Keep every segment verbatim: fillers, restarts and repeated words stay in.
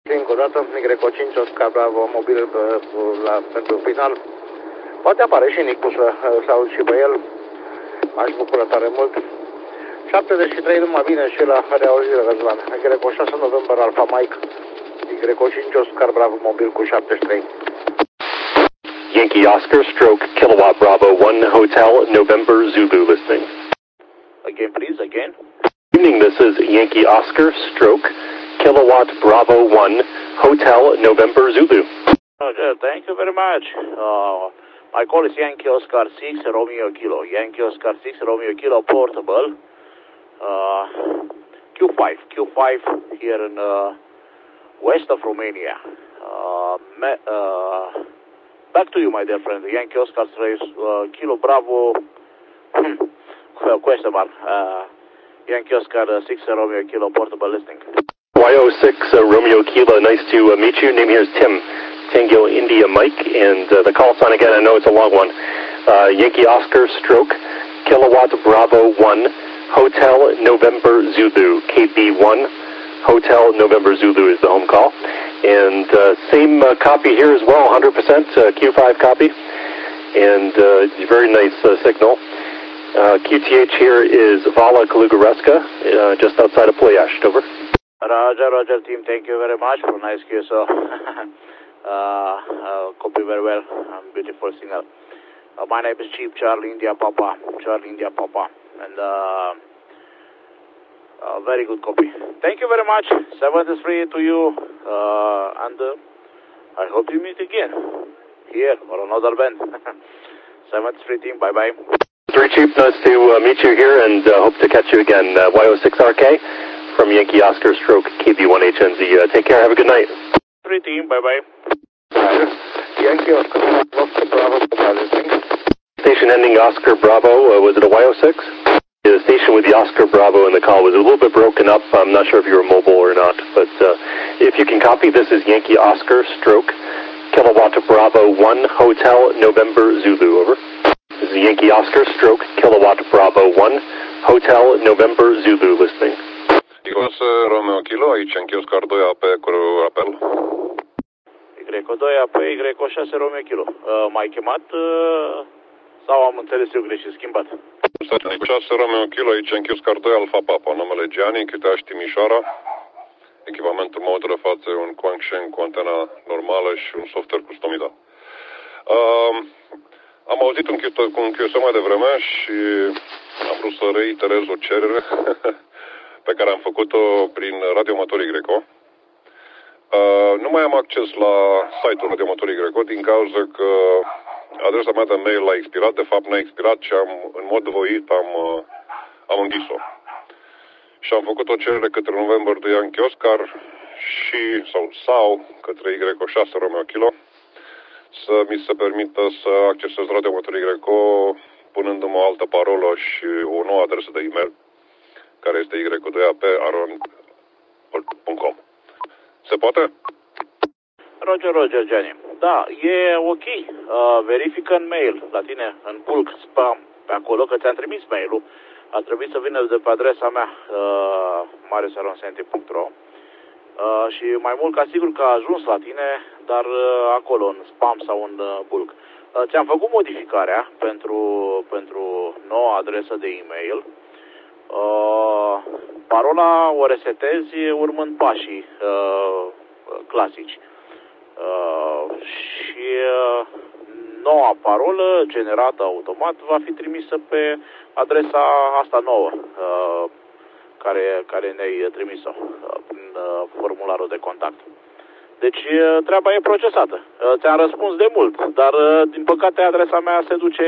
Încă o dată, Y cinci, Oscar Bravo, mobil la, pentru final. Poate apare și Nicu să, să aud și pe el. M-aș bucura tare mult. șaptezeci și trei, numai bine și la reauzire, Răzvan. Y șase, November, Alpha Mike. Y cinci, Oscar Bravo, mobil cu șaptezeci și trei. Yankee Oscar, stroke, Kilowatt Bravo, one, Hotel, November, Zulu, listening. Again, please, again. Evening, this is Yankee Oscar, stroke, Kilowatt Bravo, one, Hotel, November, Zulu. Roger, thank you very much. Uh, my call is Yankee Oscar six, Romeo Kilo. Yankee Oscar six, Romeo Kilo, portable. Uh, Q five, Q five here in uh, west of Romania. Uh, me, uh, back to you, my dear friend. Yankee Oscar six, uh, Kilo Bravo, question mark. Uh, Yankee Oscar six, Romeo Kilo, portable listening. Y zero six, uh, Romeo Kilo, nice to uh, meet you. Name here is Tim, Tango India Mike, and uh, the call sign again, I know it's a long one. Uh, Yankee Oscar, stroke, Kilowatt Bravo, one, Hotel November Zulu, K B one, Hotel November Zulu is the home call. And uh, same uh, copy here as well, one hundred percent uh, Q five copy. And uh, very nice uh, signal. Uh, Q T H here is Vala Kalugareska, uh, just outside of Ploiești, over. Roger, Roger, team, thank you very much for nice Q S O. uh, uh, copy very well, um, beautiful signal. Uh, my name is Chief Charlie India Papa, Charlie India Papa, and uh, uh, very good copy. Thank you very much, seventy-three to you, uh, and uh, I hope you meet again, here or another band. seventy-three team, bye-bye. Three Chief, nice to uh, meet you here, and uh, hope to catch you again. Uh, Y zero six R K from Yankee Oscar, stroke, K B one H N Z. Uh, take care, have a good night. Three team, bye-bye. Yankee Oscar, Oscar Bravo, station ending Oscar Bravo, uh, was it a Y zero six? The station with the Oscar Bravo in the call was a little bit broken up. I'm not sure if you were mobile or not, but uh, if you can copy, this is Yankee Oscar, stroke, Kilowatt Bravo, one, Hotel November Zulu, over. This is Yankee Oscar, stroke, Kilowatt Bravo, one, Hotel November Zulu, listening. Igos Romeo Kilo, aici Yankee Oscar doi A P cu apel. Y doi A P, Y șase Romeo Kilo. Uh, m-ai chemat uh, sau am înțeles eu greșit, schimbat? Y șase Romeo Kilo, aici Yankee Oscar doi Alpha Papa, numele Gianni, Chiteaști Timișoara. Echipamentul meu de față e un Quansheng cu antena normală și un software customizat. Uh, am auzit un, un Q S O mai devreme și am vrut să reiterez o cerere pe care am făcut-o prin Radioamatorii Greco. Uh, nu mai am acces la site-ul Radioamatorii Greco din cauza că adresa mea de mail a expirat, de fapt n-a expirat și am, în mod voit am, uh, am închis-o. Și am făcut o cerere către November de Yankee Oscar și, sau, sau către Y șase Romeo Kilo să mi se permită să accesez Radioamatorii Greco punându-mă o altă parolă și o nouă adresă de e-mail care este Y doi A P arond punct com. Se poate? Roger, Roger, Gianni. Da, e ok. Uh, verifică în mail la tine, în bulk spam, pe acolo, că ți-am trimis mail-ul. A trebuit să vină de pe adresa mea, uh, maresalonsenti punct ro. Uh, și mai mult ca sigur că a ajuns la tine, dar uh, acolo, în spam sau în uh, bulk. Uh, ți-am făcut modificarea pentru, pentru noua adresă de e-mail. Uh, parola o resetezi urmând pașii uh, clasici. Uh, și uh, noua parolă generată automat va fi trimisă pe adresa asta nouă uh, care, care ne-ai trimis-o uh, prin uh, formularul de contact. Deci uh, treaba e procesată. Uh, ți-am răspuns de mult, dar uh, din păcate adresa mea se duce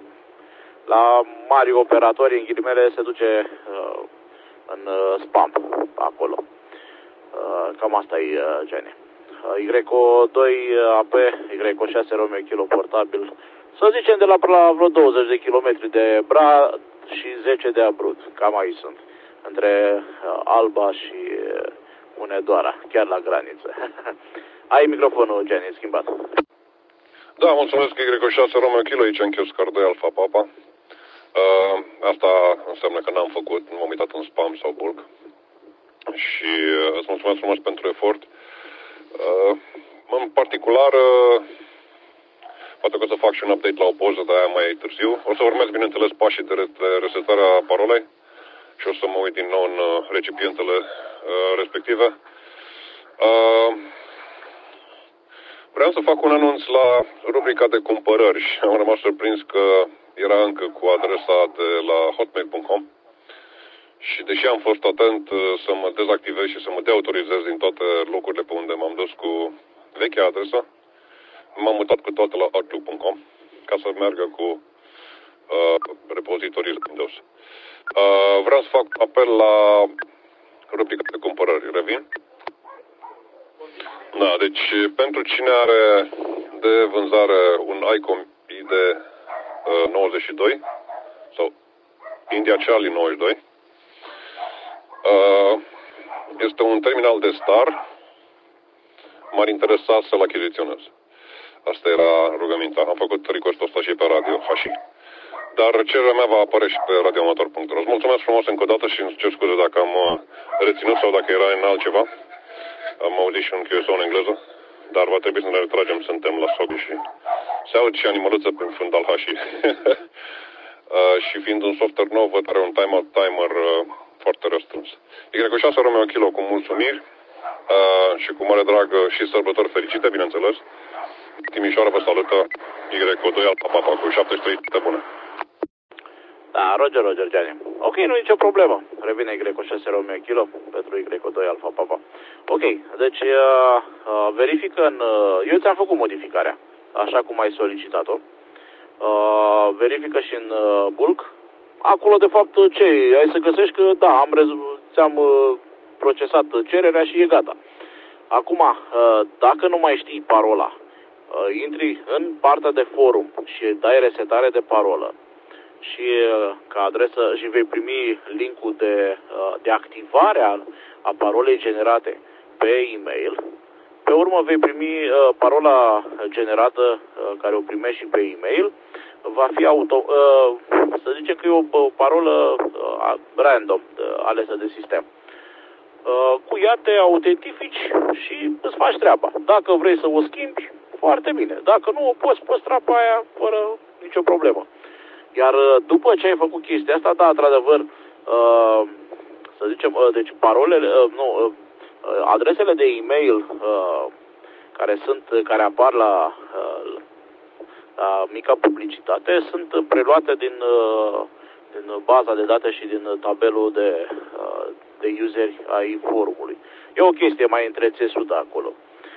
la mari operatori, în ghilimele, se duce uh, în uh, spam acolo. Uh, cam asta e, uh, Gianni. Uh, Y doi A P, Y șase Romeo Kilo portabil. Să zicem de la, la vreo douăzeci de kilometri de Brad și zece de Abrud. Cam aici sunt. Între uh, Alba și uh, Hunedoara, chiar la graniță. Ai microfonul, Gianni, schimbat. Da, mulțumesc, Y șase Romeo Kilo, aici Yankee Oscar doi Alpha Papa. Uh, asta înseamnă că n-am făcut, m-am uitat în spam sau bulk. Și uh, îți mulțumesc frumos pentru efort. Uh, în particular, uh, poate că o să fac și un update la o poză de aia mai târziu. O să urmez, bineînțeles, pașii de resetare a parolei și o să mă uit din nou în uh, recipientele uh, respective. Uh, vreau să fac un anunț la rubrica de cumpărări și am rămas surprins că era încă cu adresa de la hotmail punct com și deși am fost atent uh, să mă dezactivez și să mă deautorizez din toate locurile pe unde m-am dus cu vechea adresă, m-am mutat cu toate la outlook punct com ca să meargă cu uh, repozitoriile Windows. Uh, vreau să fac apel la rubrica de cumpărări. Revin? Da, deci pentru cine are de vânzare un ICOM I D uh, nouăzeci și doi sau India Charlie nouăzeci și doi, uh, este un terminal de star, m-ar interesa să-l achiziționez. Asta era rugămintea. Am făcut request-ul ăsta și pe radio, hași. Dar cererea mea va apărea și pe radioamator punct ro. Îți mulțumesc frumos încă o dată și îmi cer scuze dacă am reținut sau dacă era în altceva. Am auzit și un Q S O în engleză, dar va trebui să ne retragem, suntem la sobi și se aud și animăluță pe fundal hașii. uh, și fiind un software nou, văd are un timer, timer uh, foarte răstrâns. Y șase Romeo Kilo cu mulțumiri uh, și cu mare drag și sărbători fericite, bineînțeles. Timișoara vă salută Y doi Alfa Papa cu șaptezeci și trei bune. Da, Roger, Roger, Gianni. Ok, nu e nicio problemă. Revine Y șase Romeo Kilo pentru Y doi Alfa Papa. Ok, deci uh, uh, verifică în... Uh, eu ți-am făcut modificarea, așa cum ai solicitat-o. Uh, verifică și în uh, bulk. Acolo, de fapt, ce ai să găsești că, da, am rezu- ți-am uh, procesat cererea și e gata. Acum, uh, dacă nu mai știi parola, uh, intri în partea de forum și dai resetare de parolă și uh, ca adresă și vei primi linkul de, uh, de activare a, a parolei generate pe e-mail. Pe urmă vei primi uh, parola generată uh, care o primești și pe e-mail. Va fi auto, uh, să zicem că e o, o parolă uh, random uh, alesă de sistem. Uh, cu ea te autentifici și îți faci treaba. Dacă vrei să o schimbi, foarte bine. Dacă nu, o poți păstra pe aia fără nicio problemă. Iar uh, după ce ai făcut chestia asta, da, într-adevăr, uh, să zicem, uh, deci parolele, uh, nu, uh, adresele de e-mail uh, care sunt, care apar la, uh, la mica publicitate sunt preluate din, uh, din baza de date și din tabelul de, uh, de useri ai forumului. E o chestie mai întrețesută acolo.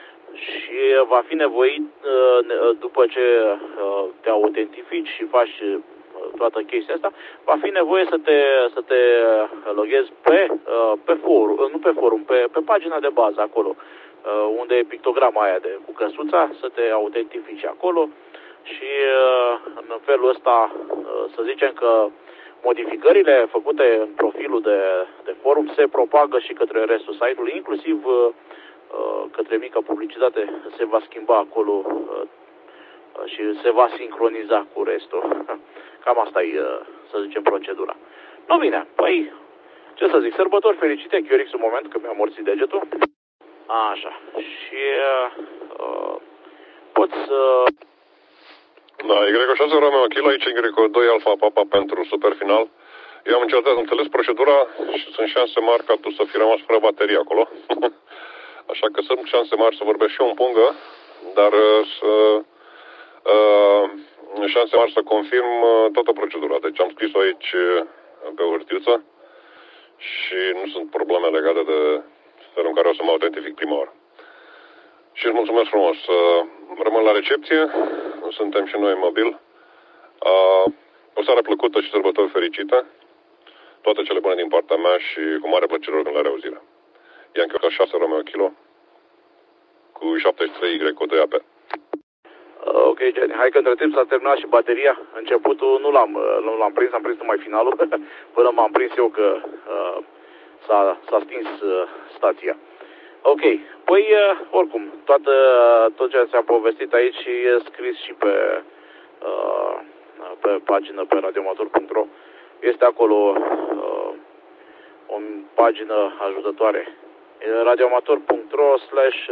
Și va fi nevoit, uh, după ce uh, te autentifici și faci uh, toată chestia asta, va fi nevoie să te, să te loghezi pe, uh, pe forum, nu pe forum, pe, pe pagina de bază acolo, uh, unde e pictograma aia de, cu căsuța, să te autentifici acolo și uh, în felul ăsta uh, să zicem că modificările făcute în profilul de, de forum se propagă și către restul site-ului, inclusiv uh, către mica publicitate se va schimba acolo uh, și se va sincroniza cu restul. Cam asta e, să zicem, procedura. Nu bine, păi, ce să zic, sărbători fericite, Chiorix, un moment, că mi-am morțit degetul. Așa, și uh, poți să... Da, Y șase Romeo Kilo, aici Y doi Alfa Papa pentru super final. Eu am încercat, am înțeles procedura și sunt șanse mari ca tu să fi rămas fără baterie acolo. Așa că sunt șanse mari să vorbesc și eu în pungă, dar să... Uh, șanse mari să confirm uh, toată procedura. Deci am scris-o aici uh, pe o hârtiuță și nu sunt probleme legate de felul în care o să mă autentific prima oară. Și îți mulțumesc frumos. Uh, rămân la recepție, suntem și noi mobil. Uh, o seară plăcută și sărbători fericite. Toate cele bune din partea mea și cu mare plăcere oricând la reauzire. Yankee șase Romeo Kilo cu șaptezeci și trei Y doi A P. Ok, Jenny. Hai că între timp s-a terminat și bateria. Începutul nu l-am, nu l-am prins, am prins numai finalul. Până m-am prins eu că uh, s-a, s-a stins uh, stația. Ok, păi uh, oricum, toată, tot ce ți-am povestit aici e scris și pe, uh, pe pagină pe radioamator punct ro. Este acolo uh, o pagină ajutătoare radioamator punct ro slash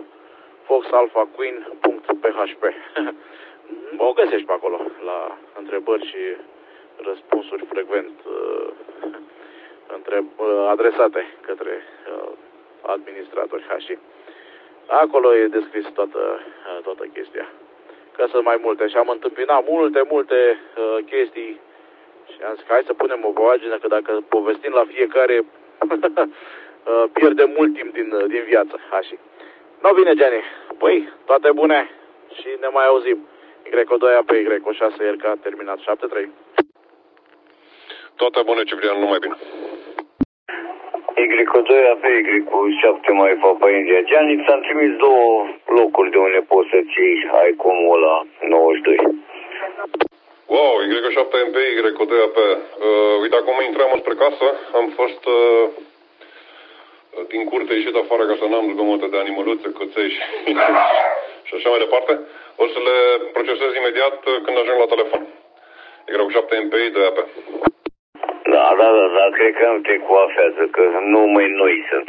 foxalphaqueen.php. O găsești pe acolo la întrebări și răspunsuri frecvent uh, întreb, uh, adresate către uh, administratori Hashi. Acolo e descris toată, uh, toată chestia. Că sunt mai multe și am întâmpinat multe, multe uh, chestii și am zis că hai să punem o pagină, că dacă povestim la fiecare pierdem mult timp din, din viață. Hashi. No, bine, Gianni. Păi, toate bune și ne mai auzim. Y doi A P Y șase R K terminat șapte trei. Toate bune, Ciprian, numai bine. Y doi A P Y șapte mai Papa India. Gianni, ți-am trimis două locuri de unde poți să-ți iei ICOM-ul ăla nouăzeci și doi. Wow, Y șapte M P, Y doi A P. Uh, uite, acum intram spre casă, am fost uh, din curte ieșit afară ca să n-am zgomote de animăluțe, căței și, și așa mai departe. O să le procesez imediat când ajung la telefon. Y șapte M P, doi A P. Da, da, da, da, cred că nu te coafează, că numai noi sunt.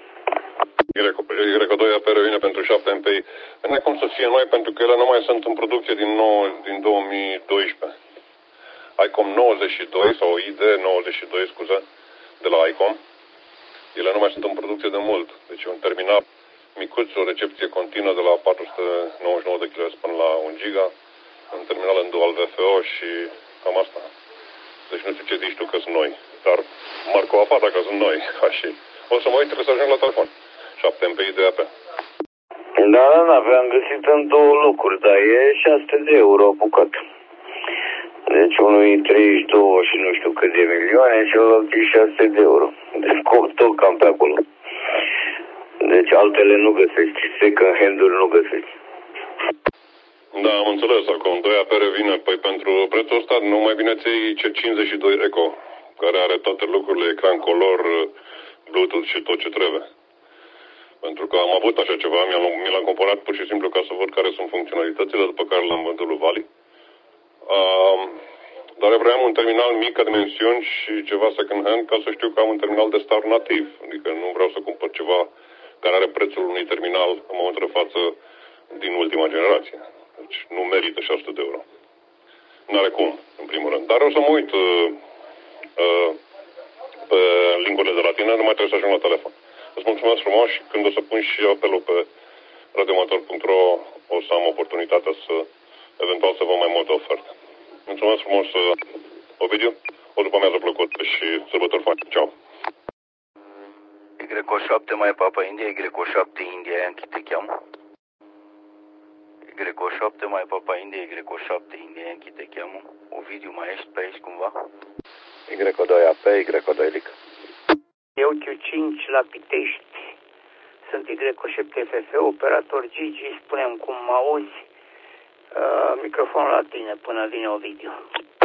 Y doi A P revine pentru șapte M P. Nu e cum să fie noi, pentru că ele nu mai sunt în producție din, nou, din două mii doisprezece. ICOM nouăzeci și doi sau I D nouăzeci și doi, scuze, de la ICOM. Ele nu mai sunt în producție de mult. Deci un terminal micuț, o recepție continuă de la patru sute nouăzeci și nouă de kilohertz până la un giga. Un terminal în dual V F O și cam asta. Deci nu știu ce zici tu că sunt noi. Dar Marco apa dacă sunt noi. Așa. O să mă uit, trebuie să ajung la telefon. șapte M P I de A P. Da, da, da, am găsit în două locuri, dar e șase sute de euro apucat. Deci unul e treizeci și doi și nu știu cât de milioane și celălalt e șase sute de euro. Deci tot cam pe acolo. Deci altele nu găsești, second hand-uri nu găsești. Da, am înțeles. Acum doi A P revine. Păi pentru prețul ăsta nu mai bine ți-ai C cincizeci și doi Eco, care are toate lucrurile, ecran color, Bluetooth și tot ce trebuie. Pentru că am avut așa ceva, mi l-am cumpărat pur și simplu ca să văd care sunt funcționalitățile, după care l-am vândut lui Vali. Uh, dar vreau un terminal mic ca dimensiuni și ceva second hand ca să știu că am un terminal de start nativ. Adică nu vreau să cumpăr ceva care are prețul unui terminal în momentul de față din ultima generație. Deci nu merită șase sute de euro. N-are cum, în primul rând. Dar o să mă uit uh, uh, pe link-urile de la tine, nu mai trebuie să ajung la telefon. Îți mulțumesc frumos și când o să pun și apelul pe radioamator punct ro o să am oportunitatea să eventual să vă mai multe oferte. Mulțumesc frumos, Ovidiu. O după amiază plăcută și sărbători faine. Ceau. Y șapte mai Papa India, Y șapte India, Yankee te cheamă. Y șapte mai Papa India, Y șapte India, Yankee te cheamă. Ovidiu, mai ești pe aici cumva? Y doi A P, Y doi Lic. Eu Q cinci la Pitești. Sunt Y șapte F F, operator Gigi, spune-mi cum mă auzi. Uh, microfonul la tine până vine Ovidiu.